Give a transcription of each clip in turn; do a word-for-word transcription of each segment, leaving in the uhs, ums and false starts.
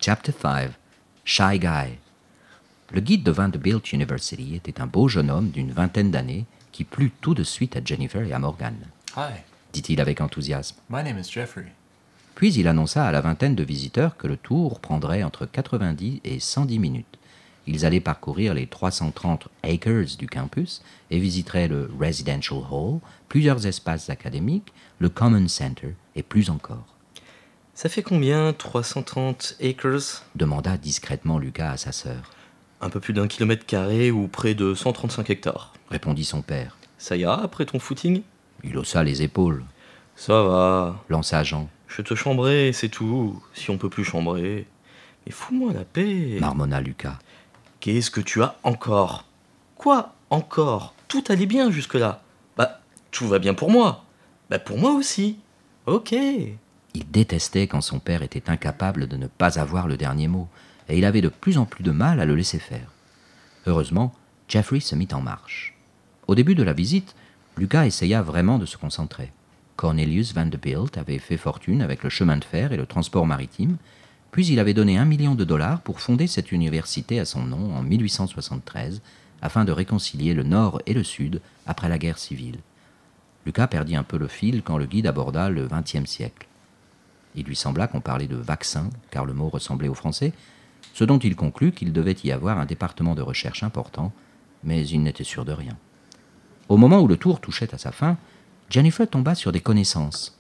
Chapter five. Shy Guy. Le guide de Vanderbilt University était un beau jeune homme d'une vingtaine d'années qui plut tout de suite à Jennifer et à Morgan. Hi, Dit-il avec enthousiasme. my name is Jeffrey. Puis il annonça à la vingtaine de visiteurs que le tour prendrait entre quatre-vingt-dix et cent dix minutes. Ils allaient parcourir les trois cent trente acres du campus et visiteraient le Residential Hall, plusieurs espaces académiques, le Common Center et plus encore. Ça fait combien, trois cent trente acres? Demanda discrètement Lucas à sa sœur. Un peu plus d'un kilomètre carré ou près de cent trente-cinq hectares. Répondit son père. Ça ira après ton footing? Il haussa les épaules, Ça va. lança Jean, Je te chambrerai, c'est tout. Si on peut plus chambrer. Mais fous-moi la paix. marmonna Lucas. Qu'est-ce que tu as encore? Quoi encore? Tout allait bien jusque-là. Bah, tout va bien pour moi. Bah, pour moi aussi. Ok. Il détestait quand son père était incapable de ne pas avoir le dernier mot, et il avait de plus en plus de mal à le laisser faire. Heureusement, Jeffrey se mit en marche. Au début de la visite, Lucas essaya vraiment de se concentrer. Cornelius Vanderbilt avait fait fortune avec le chemin de fer et le transport maritime, puis il avait donné un million de dollars pour fonder cette université à son nom en mille huit cent soixante-treize, afin de réconcilier le Nord et le Sud après la guerre civile. Lucas perdit un peu le fil quand le guide aborda le vingtième siècle. Il lui sembla qu'on parlait de vaccin, car le mot ressemblait au français, ce dont il conclut qu'il devait y avoir un département de recherche important, mais il n'était sûr de rien. Au moment où le tour touchait à sa fin, Jennifer tomba sur des connaissances.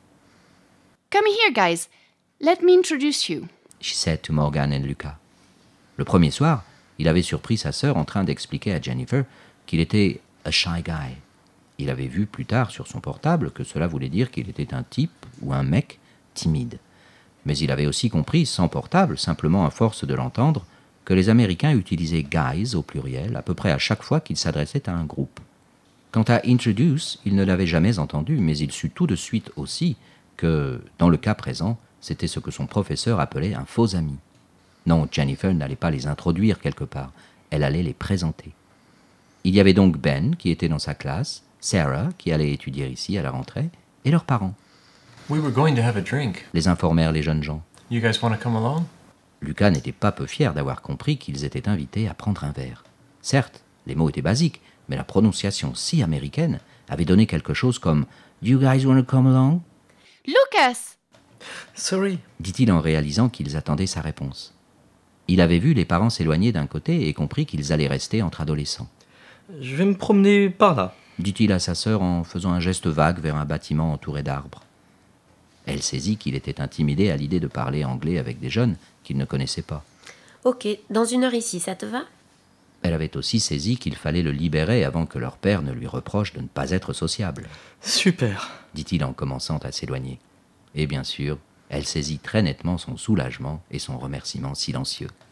Come here, guys. Let me introduce you. She said to Morgan and Lucas. Le premier soir, il avait surpris sa sœur en train d'expliquer à Jennifer qu'il était a shy guy. Il avait vu plus tard sur son portable que cela voulait dire qu'il était un type ou un mec timide. Mais il avait aussi compris, sans portable, simplement à force de l'entendre, que les Américains utilisaient guys au pluriel à peu près à chaque fois qu'ils s'adressaient à un groupe. Quant à introduce, il ne l'avait jamais entendu, mais il sut tout de suite aussi que, dans le cas présent, c'était ce que son professeur appelait un faux ami. Non, Jennifer n'allait pas les introduire quelque part, elle allait les présenter. Il y avait donc Ben, qui était dans sa classe, Sarah, qui allait étudier ici à la rentrée, et leurs parents. We were going to have a drink. Les informèrent les jeunes gens. You guys want to come along? Lucas n'était pas peu fier d'avoir compris qu'ils étaient invités à prendre un verre. Certes, les mots étaient basiques, mais la prononciation si américaine avait donné quelque chose comme « You guys want to come along ?» Lucas! Sorry. dit-il en réalisant qu'ils attendaient sa réponse. Il avait vu les parents s'éloigner d'un côté et compris qu'ils allaient rester entre adolescents. Je vais me promener par là. Dit-il à sa sœur en faisant un geste vague vers un bâtiment entouré d'arbres. Elle saisit qu'il était intimidé à l'idée de parler anglais avec des jeunes qu'il ne connaissait pas. Ok, dans une heure ici, ça te va? Elle avait aussi saisi qu'il fallait le libérer avant que leur père ne lui reproche de ne pas être sociable, Super. dit-il en commençant à s'éloigner. Et bien sûr, elle saisit très nettement son soulagement et son remerciement silencieux.